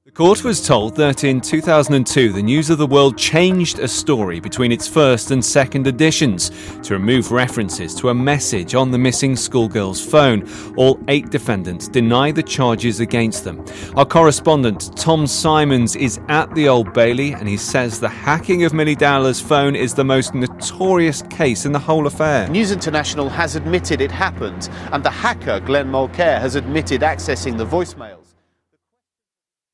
The court was told that in 2002 the News of the World changed a story between its first and second editions to remove references to a message on the missing schoolgirl's phone. All 8 defendants deny the charges against them. Our correspondent Tom Simons is at the Old Bailey and he says the hacking of Millie Dowler's phone is the most notorious case in the whole affair. News International has admitted it happened and the hacker Glenn Mulcair has admitted accessing the voicemail.